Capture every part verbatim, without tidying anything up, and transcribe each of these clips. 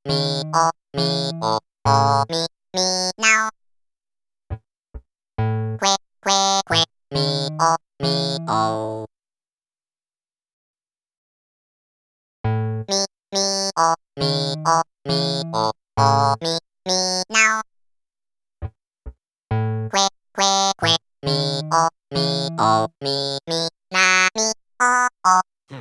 みおみおおみみなおくえくえくえみおみおみみおみおみおおみみなおくえくえくえみおみおみみなみおお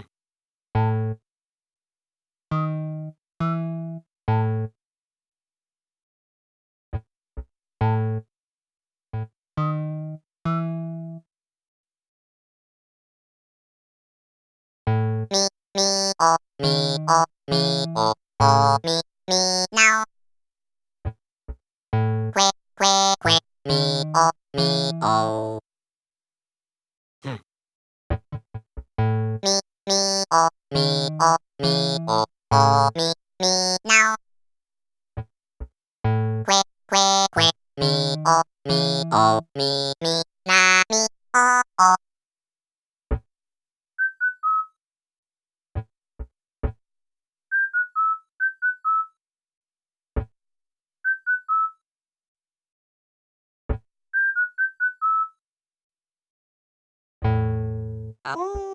みみおみおみおおみみなおくえくえくえみおみおみみおみおみおおみみなおくえくえくえみおみおみみなみおおあ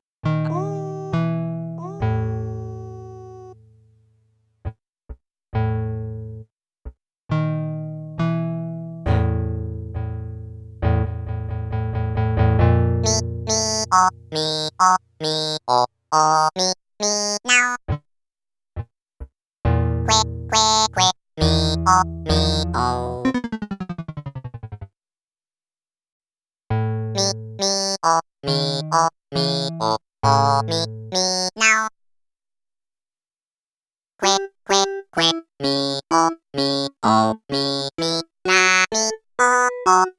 みみおみおみおおみみなおくえくえくえみおみおみみおみおみおおみみなおくえくえくえみおみおみみなみおお